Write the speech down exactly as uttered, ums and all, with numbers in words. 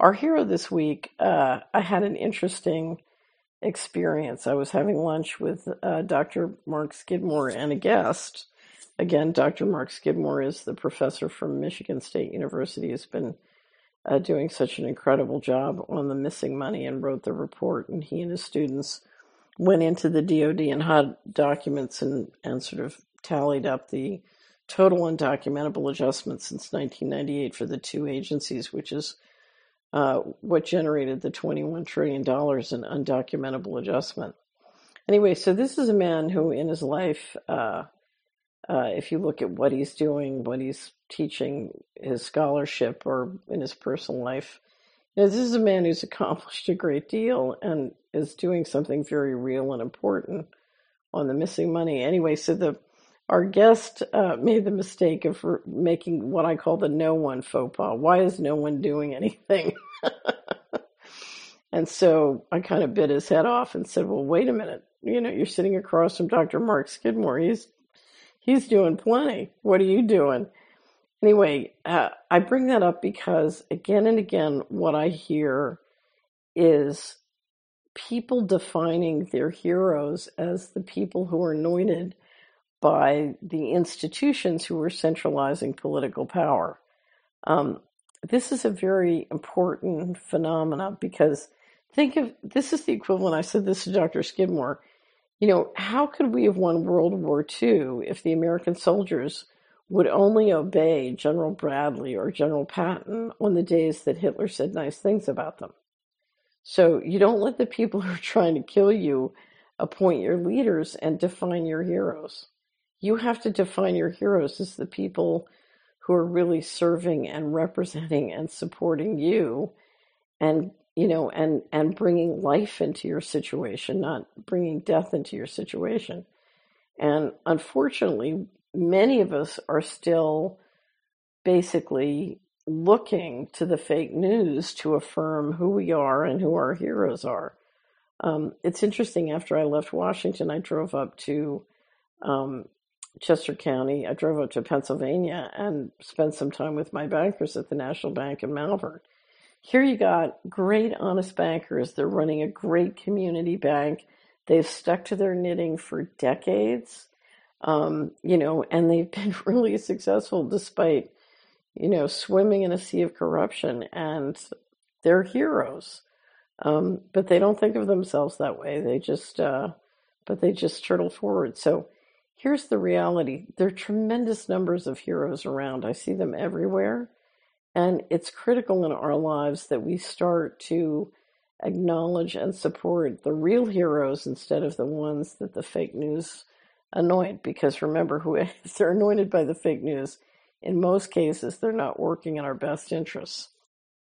Our hero this week, uh, I had an interesting experience. I was having lunch with uh, doctor Mark Skidmore and a guest. Again, doctor Mark Skidmore is the professor from Michigan State University who's been uh, doing such an incredible job on the missing money and wrote the report. And he and his students went into the D O D and H U D documents and, and sort of tallied up the total undocumentable adjustments since nineteen ninety-eight for the two agencies, which is uh, what generated the twenty-one trillion dollars in undocumentable adjustment. Anyway, so this is a man who in his life, uh, uh, if you look at what he's doing, what he's teaching, his scholarship, or in his personal life, you know, this is a man who's accomplished a great deal and is doing something very real and important on the missing money. Anyway, so the our guest uh, made the mistake of r- making what I call the no one faux pas. Why is no one doing anything? And so I kind of bit his head off and said, well, wait a minute. You know, you're sitting across from doctor Mark Skidmore. He's he's doing plenty. What are you doing? Anyway, uh, I bring that up because again and again, what I hear is people defining their heroes as the people who are anointed by the institutions who are centralizing political power. Um, this is a very important phenomenon because think of this is the equivalent. I said this to doctor Skidmore. You know, how could we have won World War Two if the American soldiers would only obey General Bradley or General Patton on the days that Hitler said nice things about them? So you don't let the people who are trying to kill you appoint your leaders and define your heroes. You have to define your heroes as the people who are really serving and representing and supporting you and, you know, and, and bringing life into your situation, not bringing death into your situation. And unfortunately, many of us are still basically looking to the fake news to affirm who we are and who our heroes are. Um, it's interesting, after I left Washington, I drove up to um, Chester County. I drove up to Pennsylvania and spent some time with my bankers at the National Bank in Malvern. Here you got great, honest bankers. They're running a great community bank. They've stuck to their knitting for decades, um, you know, and they've been really successful despite, you know, swimming in a sea of corruption, and they're heroes. Um, but they don't think of themselves that way. They just, uh, but they just turtle forward. So here's the reality. There are tremendous numbers of heroes around. I see them everywhere. And it's critical in our lives that we start to acknowledge and support the real heroes instead of the ones that the fake news anoint. Because remember, who if they're anointed by the fake news, in most cases, they're not working in our best interests.